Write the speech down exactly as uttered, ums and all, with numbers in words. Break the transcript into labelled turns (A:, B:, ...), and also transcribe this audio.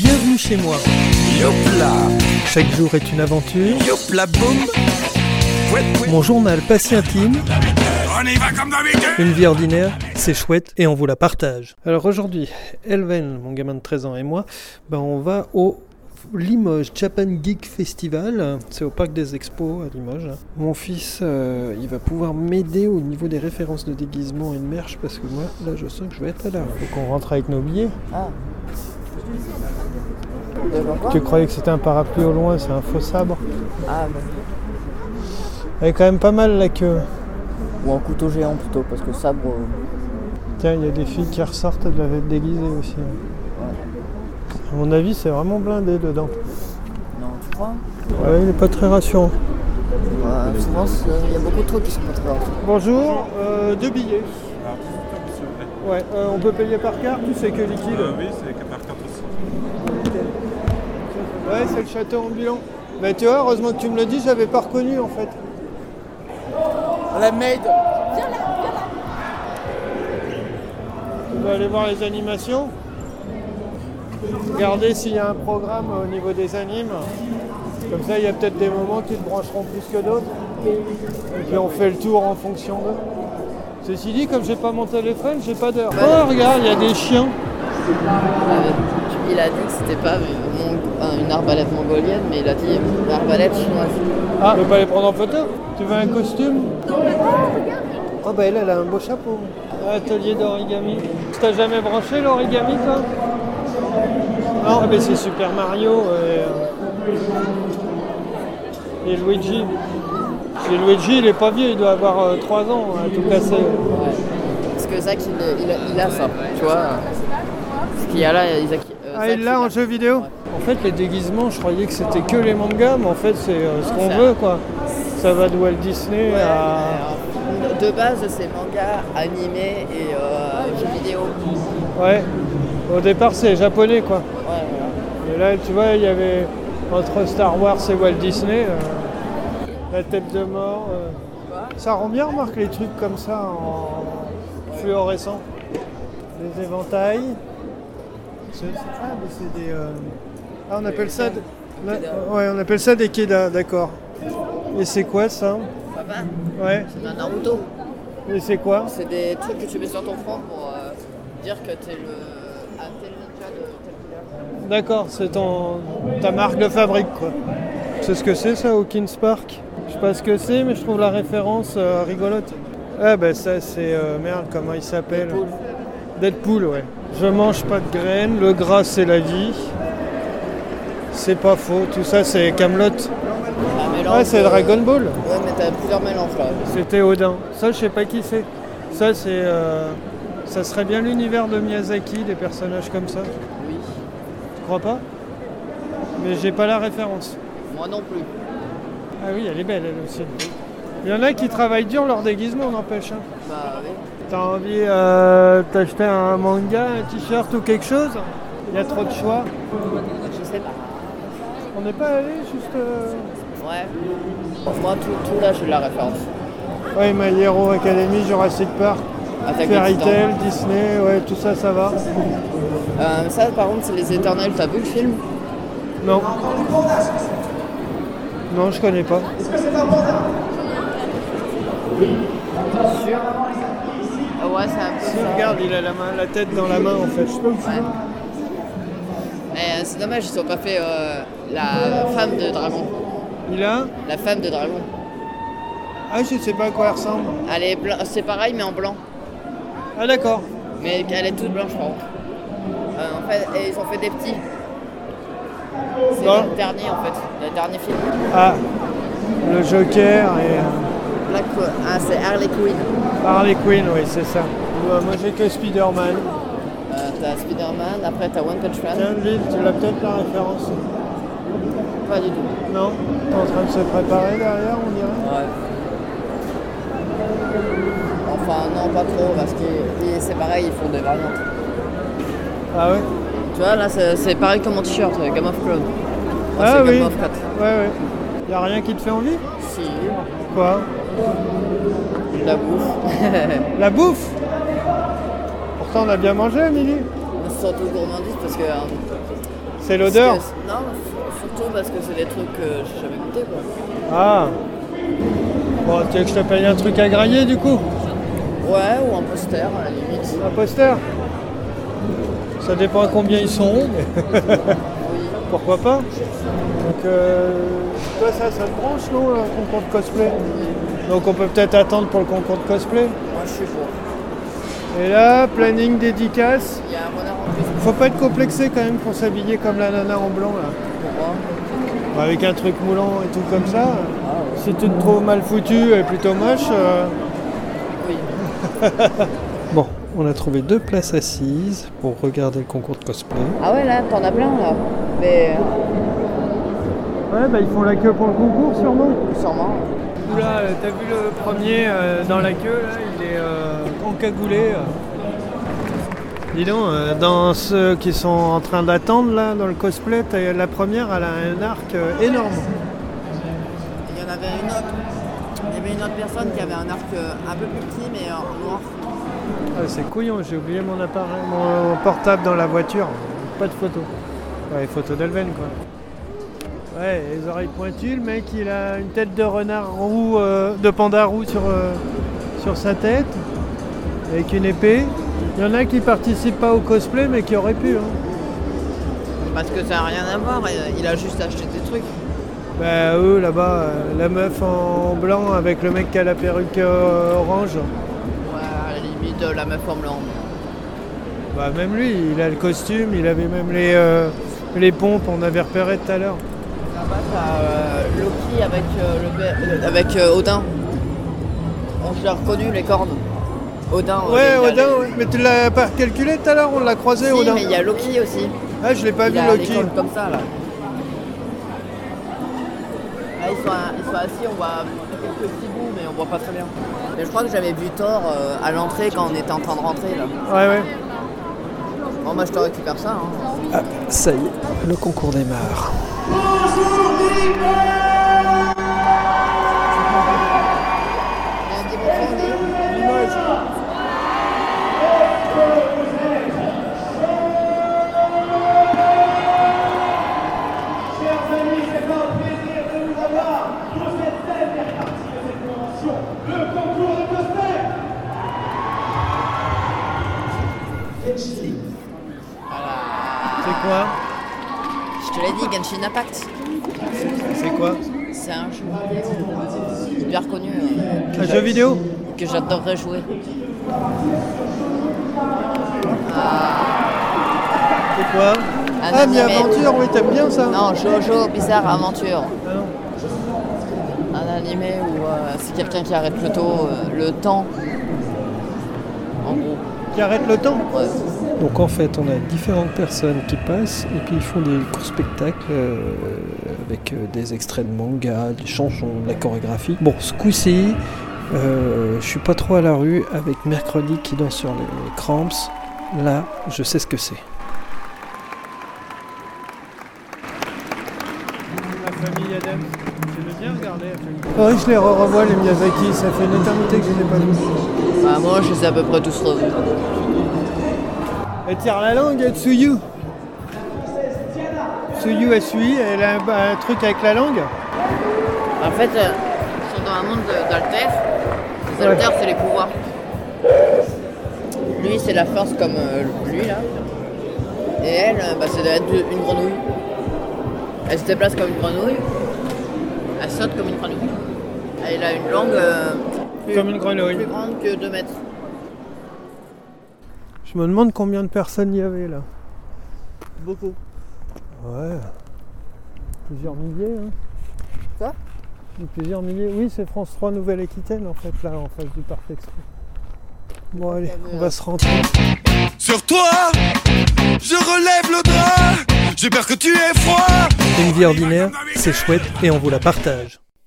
A: Bienvenue chez moi.
B: Yopla.
A: Chaque jour est une aventure.
B: Yopla boum. Fouette, fouette.
A: Mon journal pas si intime.
B: On y va comme d'habitude.
A: Une vie ordinaire, c'est chouette et on vous la partage. Alors aujourd'hui, Elven, mon gamin de treize ans et moi, ben on va au Limoges Japan Geek Festival. C'est au Parc des Expos à Limoges. Mon fils, euh, il va pouvoir m'aider au niveau des références de déguisement et de merch parce que moi, là, je sens que je vais être là. Faut qu'on rentre avec nos billets.
C: Ah.
A: Tu croyais que c'était un parapluie au loin, c'est un faux sabre.
C: Ah, bah.
A: Il y a quand même pas mal la queue.
C: Ou un couteau géant plutôt, parce que sabre. Euh...
A: Tiens, il y a des filles qui ressortent de la veste déguisée aussi.
C: Ouais.
A: À mon avis, c'est vraiment blindé dedans.
C: Non, tu crois?
A: Ouais, il n'est pas très rassurant.
C: Ouais, je pense qu'il y a beaucoup de trucs qui sont pas très rassurants.
A: Bonjour, euh, deux billets. Ouais, euh, on peut payer par carte ou c'est que liquide?
D: euh, Oui, c'est que par carte aussi.
A: Ouais, c'est le château ambulant. Mais tu vois, heureusement que tu me le dis, j'avais pas reconnu en fait.
C: La maid.
A: On va aller voir les animations. Regarder s'il y a un programme au niveau des animes. Comme ça, il y a peut-être des moments qui te brancheront plus que d'autres. Et puis on fait le tour en fonction d'eux. Ceci dit, comme j'ai pas mon téléphone, j'ai pas d'heure. Oh, regarde, il y a des chiens.
C: Il a dit que c'était pas une arbalète mongolienne, mais il a dit une arbalète chinoise.
A: Ah, tu veux pas les prendre en photo? Tu veux un costume? Oh bah elle, elle a un beau chapeau. Atelier d'origami. T'as jamais branché l'origami, toi? Non, ah, mais c'est Super Mario et, et Luigi. Et Luigi, il est pas vieux, il doit avoir euh, trois ans à tout casser.
C: Ouais. Parce que Zach, il, il, il a ça, tu vois. Ce qu'il y a là, Isaac. Euh,
A: Ah,
C: Zach,
A: il l'a en
C: a...
A: jeu vidéo?
C: Ouais.
A: En fait, les déguisements, je croyais que c'était que les mangas, mais en fait, c'est euh, ce qu'on veut, quoi. Ça va de Walt Disney
C: ouais,
A: à...
C: De base, c'est manga, animé et euh, jeux vidéo.
A: Ouais. Au départ, c'est japonais, quoi.
C: Ouais, voilà.
A: Et là, tu vois, il y avait entre Star Wars et Walt Disney, euh, la tête de mort. Euh, ça rend bien, remarque, les trucs comme ça en fluorescent. Les éventails. C'est, ah, mais c'est des. Euh, ah, on appelle ça. De, ouais, on appelle ça des kedas, d'accord. Et c'est quoi ça?
C: Papa?
A: Ouais.
C: C'est un Naruto.
A: Et c'est quoi?
C: C'est des trucs que tu mets sur ton front pour euh, dire que t'es le. Un tel ninja de telle couleur.
A: D'accord, c'est ton, ta marque de fabrique, quoi. C'est ce que c'est, ça, Hawkins Park? Je sais pas ce que c'est, mais je trouve la référence euh, rigolote. Ah, ben ça, c'est. Euh, merde, comment il s'appelle? Deadpool. Deadpool, ouais. Je mange pas de graines, le gras, c'est la vie. C'est pas faux, tout ça, c'est Camelot. Ouais, c'est Dragon Ball.
C: Ouais, mais t'as plusieurs mélanges là.
A: C'était Odin. Ça, je sais pas qui c'est. Ça, c'est. Euh, ça serait bien l'univers de Miyazaki, des personnages comme ça.
C: Oui.
A: Tu crois pas? Mais j'ai pas la référence.
C: Moi non plus.
A: Ah oui, elle est belle, elle aussi. Il y en a qui travaillent dur leur déguisement, n'empêche. Hein.
C: Bah oui.
A: T'as envie euh, d'acheter un manga, un t-shirt ou quelque chose? Il y a trop de choix.
C: Je sais pas.
A: On n'est pas allé juste. Euh...
C: Ouais. Moi, tout, tout là, j'ai la référence.
A: Ouais, My Hero Academy, Jurassic Park, Fairy Tail, Disney, ouais, tout ça, ça va.
C: Euh, ça, par contre, c'est Les Éternels. T'as vu le film?
A: Non. Non, je connais pas.
C: Sûr? Ah ouais, c'est un peu
A: Si,
C: ça.
A: regarde, il a la, main, la tête dans la main, en fait.
C: Ouais. Mais euh, c'est dommage, ils ont pas fait euh, la femme de dragon.
A: Il a?
C: La femme de dragon.
A: Ah, je sais pas à quoi elle ressemble.
C: Elle est blanc, c'est pareil, mais en blanc.
A: Ah, d'accord.
C: Mais elle est toute blanche, par contre. Euh, en fait, et ils ont fait des petits. C'est
A: bon.
C: Le dernier, en fait. Le dernier film.
A: Ah, le Joker et...
C: Black... Ah, c'est Harley Quinn.
A: Harley Quinn, oui, c'est ça. Ouais, moi, j'ai que Spider-Man.
C: Euh, t'as Spider-Man, après t'as One Punch Man.
A: Tiens, Lille, tu l'as peut-être la référence?
C: Pas du tout.
A: Non? T'es en train de se préparer derrière, on dirait?
C: Ouais. Enfin, non, pas trop, parce que c'est pareil, ils font des variantes.
A: Ah ouais?
C: Tu vois, là, c'est, c'est pareil comme mon t-shirt, Game of Clone. Moi,
A: Ah
C: c'est
A: oui?
C: Game of Cat.
A: Ouais, ouais. Y'a rien qui te fait envie?
C: Si.
A: Quoi?
C: La bouffe.
A: La bouffe? Pourtant, on a bien mangé, Amélie.
C: On se sent tout gourmandise parce que euh,
A: C'est l'odeur?
C: Parce que- Non, surtout parce que c'est des trucs que j'ai jamais goûté quoi.
A: Ah. Bon, tu veux que je te paye un truc à grailler du coup?
C: Ouais, ou un poster à la limite.
A: Un poster? Ça dépend à combien ils sont, mais pourquoi pas? Donc, euh, toi, ça, ça te branche, non, le concours de cosplay? Donc, on peut peut-être attendre pour le concours de cosplay.
C: Moi je suis pour.
A: Et là, planning dédicace.
C: Il y a un renard en plus.
A: Faut pas être complexé quand même pour s'habiller comme la nana en blanc, là.
C: Pourquoi?
A: Avec un truc moulant et tout comme ça.
C: Ah, ouais.
A: Si tu te trouves mal foutu et plutôt moche. euh,
C: Oui.
A: Bon, on a trouvé deux places assises pour regarder le concours de cosplay.
C: Ah ouais, là, t'en as plein là. Mais
A: Ouais, bah ils font la queue pour le concours sûrement.
C: sûrement.
A: Oula, euh, t'as vu le premier euh, dans la queue là, il est euh, encagoulé. euh. Dis donc, euh, dans ceux qui sont en train d'attendre là, dans le cosplay, t'as- la première elle a un arc euh, énorme.
C: Il y en avait une autre. Il y avait une autre personne qui avait un arc euh, un peu plus petit mais en noir.
A: Ah, c'est couillon, j'ai oublié mon appareil, mon portable dans la voiture. Pas de photo. Ouais, photo d'Alven quoi. Ouais, les oreilles pointues, le mec il a une tête de renard roux, euh, de panda roux sur, euh, sur sa tête, avec une épée. Il y en a qui participent pas au cosplay mais qui auraient pu. Hein.
C: Parce que ça n'a rien à voir, il a juste acheté des trucs.
A: Bah eux là-bas, euh, la meuf en blanc avec le mec qui a la perruque euh, orange.
C: Ouais, à la limite, euh, la meuf en blanc.
A: Bah même lui, il a le costume, il avait même les, euh, les pompes, on avait repéré tout à l'heure.
C: Là-bas, t'as euh, Loki avec, euh, le, be- euh, avec euh, Odin. On je l'ai reconnu, les cornes. Odin. euh,
A: Ouais,
C: il a
A: Odin,
C: les-
A: ouais. Mais tu l'as pas calculé tout à l'heure, on l'a croisé,
C: Si,
A: Odin.
C: mais il y a Loki aussi.
A: Ah, je l'ai pas
C: il
A: vu,
C: a
A: Loki.
C: les cornes comme ça, là. Là, ils sont, ils sont assis, on voit quelques petits bouts, mais on voit pas très bien. Mais je crois que j'avais vu Thor euh, à l'entrée quand on était en train de rentrer, là.
A: Ouais, ouais.
C: Bon, moi, je te récupère ça, hein.
A: Ah, ça y est, le concours démarre.
C: Il y a un petit morceau, on dit.
A: L'image. C'est quoi?
C: Je te l'ai dit, Genshin Impact.
A: C'est quoi?
C: C'est un jeu vidéo hyper connu. euh, que
A: Un
C: j'a-
A: jeu vidéo?
C: Que j'adorerais jouer.
A: C'est quoi?
C: Un
A: Ah, Mi
C: animé.
A: Aventure, oui, t'aimes bien ça?
C: Non, Jojo Bizarre Aventure.
A: Ah non.
C: Un animé où euh, c'est quelqu'un qui arrête le, taux, euh, le temps. En gros.
A: Qui arrête le temps?
C: Ouais.
A: Donc en fait, on a différentes personnes qui passent et puis ils font des courts spectacles euh, avec euh, des extraits de manga, des chansons, de la chorégraphie. Bon, ce coup-ci, euh, je suis pas trop à la rue avec Mercredi qui danse sur les Cramps. Là, je sais ce que c'est. La famille Adams, tu veux bien regarder la famille? Ouais, je les revois les Miyazaki, ça fait une éternité que je les ai pas vus.
C: Bah, moi, je les ai à peu près tous revus.
A: Elle tire la langue, Tsuyu. Tsuyu, elle suit, elle a un, un truc avec la langue.
C: En fait, euh, ils sont dans un monde de- d'alter. Les
A: Ouais.
C: alters, c'est les pouvoirs. Lui, c'est la force comme euh, lui, là. Et elle, euh, bah, c'est d'être une grenouille. Elle se déplace comme une grenouille. Elle saute comme une grenouille. Elle a une langue euh, plus,
A: Comme une grenouille.
C: plus grande que deux mètres.
A: Je me demande combien de personnes il y avait là.
C: Beaucoup.
A: Ouais. Plusieurs milliers. Hein.
C: Quoi?
A: Plusieurs milliers. Oui, c'est France trois Nouvelle-Aquitaine en fait, là, en face du Parc Expo. Bon, allez, on va se rentrer.
B: Sur toi, je relève le drap. J'ai peur que tu aies froid.
A: Une vie ordinaire, c'est chouette et on vous la partage.